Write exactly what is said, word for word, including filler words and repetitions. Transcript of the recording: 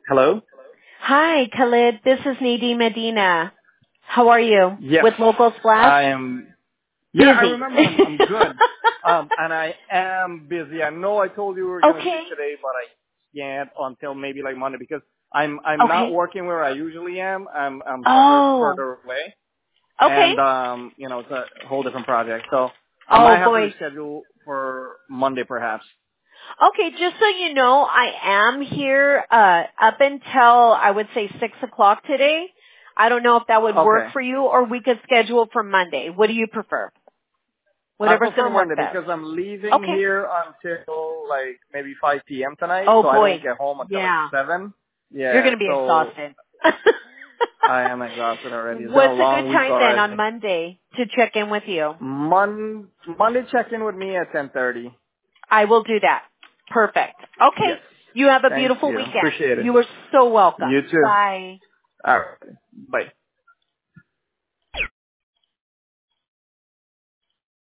Hello? Hi, Khalid. This is Nadine Medina. How are you? Yes. With Local Splash? I am. Yeah, I Busy. remember. I'm, I'm good. Um, and I am busy. I know I told you we were going to Okay. speak today, but I can't until maybe like Monday because I'm I'm not Okay. working where I usually am. I'm I'm further Oh. further away, Okay. and um, you know, it's a whole different project. So I Oh might have to boy. reschedule for Monday, perhaps. Okay, just so you know, I am here uh up until I would say six o'clock today. I don't know if that would work Okay. for you, or we could schedule for Monday. What do you prefer? I Whatever's prefer going to work Monday best. because I'm leaving Okay. here until like maybe five p.m. tonight, Oh so I don't boy. get home until like Yeah. seven. You're Yeah, going to be so exhausted. I am exhausted already. It's been a What's a good long week time then on already. Monday to check in with you? Mon- Monday check-in with me at ten thirty. I will do that. Perfect. Okay. Yes. You have a Thank beautiful you. weekend. Appreciate it. You are so welcome. You too. Bye. All right. Bye.